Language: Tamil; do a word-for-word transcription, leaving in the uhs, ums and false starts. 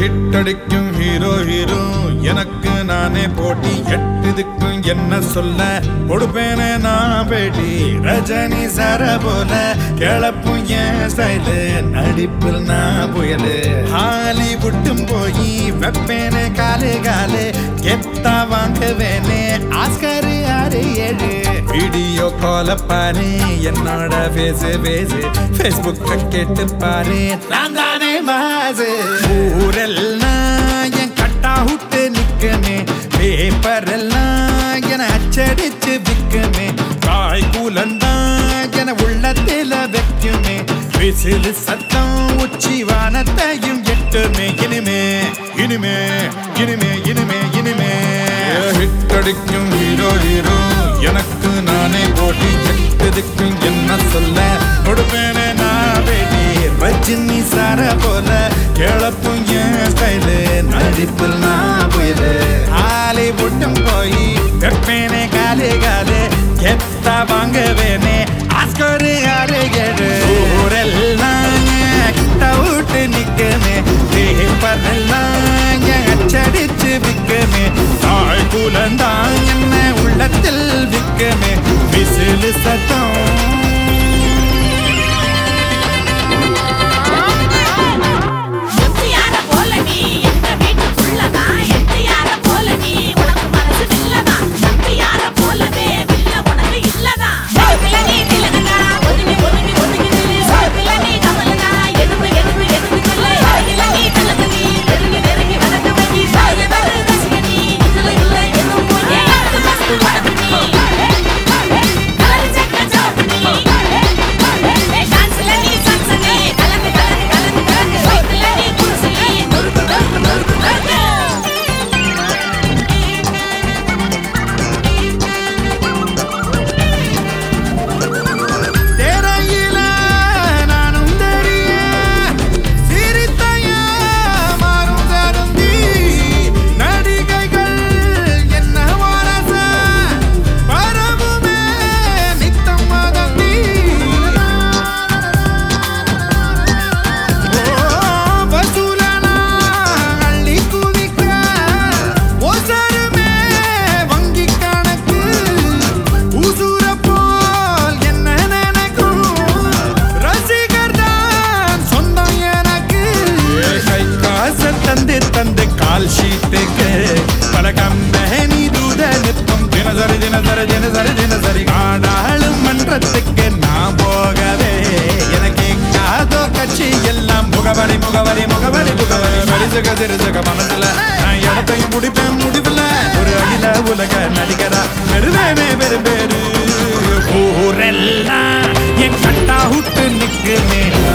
ஹிட் அடிக்கும் ஹீரோ ஹீரோ எனக்கு நானே போட்டி எட்டுதுக்கும் என்ன சொல்ல கொடுப்பேனே நான் பேட்டி ரஜினி சார போல கிளப்பும் என் ஸ்டைலு நடிப்பில் நான் புயலு ஹாலிவுட்டும் போய் வெப்பேனே காலு காலு கெத்தா வாங்குவேனே ஆஸ்கர் ஆறு ஏழு வீடியோ கால பாரு என்னோட பேசு பேசு ஃபேஸ்புக்க கேட்டு பாரு நான் தானே மாசு ஊரெல்லாம் என் கட்டா விட்டு நிக்குமே பேப்பர் எல்லாம் என அச்சடிச்சு விக்குமே காய் கூலந்தான் என உள்ளத்தில வைக்குமே விசிலு சத்தம் உச்சி வானத்தையும் எட்டுமே இனிமே இனிமே இனிமே இனிமே இனிமே ஹிட் அடிக்கும் ஹீரோ ஹீரோ எனக்கு நானே போட்டி எட்டுதுக்கும் என்ன சொல்ல கொடுப்பேனே நான் பேட்டி ரஜினி சார போல கிளப்பும் என் ஸ்டைலு நடிப்பில் நான் புயலு ஹாலிவுட்டும் போய் வெப்பேனே காலே காலே கெத்தா வாங்குவேனே ஆஸ்கர் ஆறு ஏழு ஊரெல்லாம் கிட்ட விட்டு நிக்குமே பேப்பர் எல்லாம் அச்சடிச்சு விக்குமே தாய் கூலந்தான் என்ன உள்ளத்தில் விக்குமே விசிலு சத்தம் தந்து கால் ஷீட்டுக்கு பல கம்பெனி தூத நிற்பம் தினசரி தினசரி தினசரி தினசரி ஆடாளும் மன்றத்துக்கு நான் போகவே எனக்கு காதோ கட்சி எல்லாம் முகவரி முகவரி முகவரி முகவரி மரிசக சிறுசக மனசுல நான் இடத்தையும் முடிப்பேன் முடிவில் ஒரு அகில உலக நடிகரா பெருவேனே பெரு பேரு ஊரெல்லாம் என் கட்டா விட்டு நிக்குமே